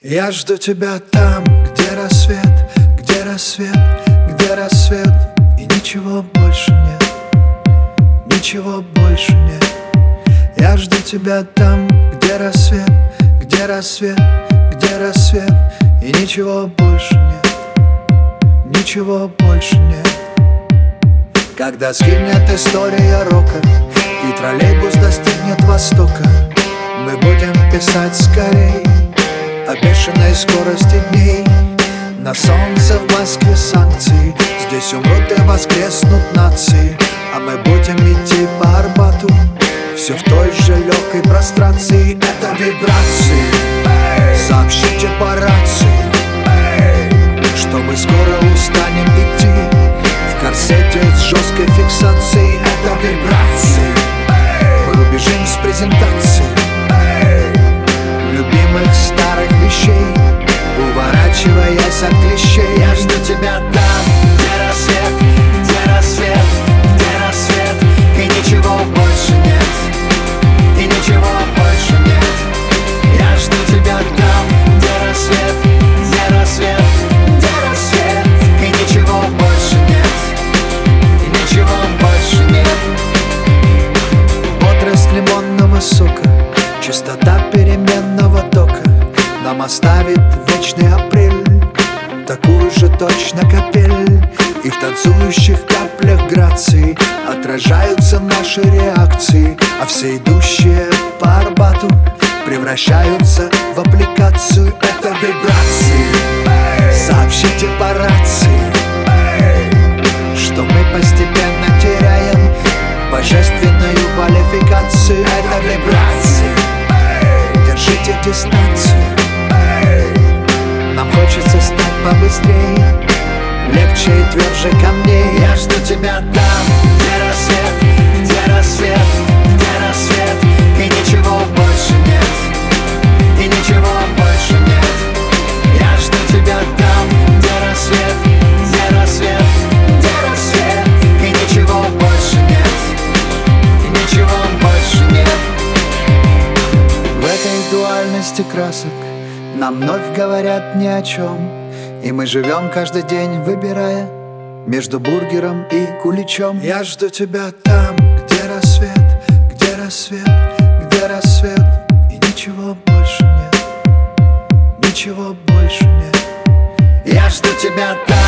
Я жду тебя там, где рассвет, где рассвет, где рассвет. И ничего больше нет, ничего больше нет. Я жду тебя там, где рассвет, где рассвет, где рассвет. И ничего больше нет, ничего больше нет. Когда сгинет история рока и троллейбус достигнет востока, мы будем писать скорей о бешеной скорости дней. На солнце в Москве санкции, здесь умрут и воскреснут нации. А мы будем идти по Арбату, все в той же легкой прострации. Это вибрации, сообщите по рации, что мы скоро устанем идти в корсете с жесткой фиксацией. Это вибрации, мы убежим с презентации любимых старых вещей, уворачиваясь от клещей. Я жду тебя там, где рассвет, где рассвет, где рассвет. И ничего больше нет, и ничего больше нет. Я жду тебя там, где рассвет, где рассвет, где рассвет. И ничего больше нет, и ничего больше нет. Бодрость лимонного сока, чистота переменного тока нам оставит вечный апрель, такую же точно капель. И в танцующих каплях грации отражаются наши реакции, а все идущие по Арбату превращаются в аппликацию. Это вибрации, сообщите по рации, что мы постепенно теряем божественную квалификацию. Это вибрации, держите дистанцию, нам хочется стать побыстрее, легче и тверже камней. Я жду тебя там, где рассвет, где рассвет, где рассвет. И ничего больше нет, и ничего больше нет. Я жду тебя там, где рассвет, где рассвет, где рассвет. И ничего больше нет, и ничего больше нет. В этой дуальности красок нам вновь говорят ни о чем, и мы живем каждый день, выбирая между бургером и куличом. Я жду тебя там, где рассвет, где рассвет, где рассвет. И ничего больше нет, ничего больше нет. Я жду тебя там.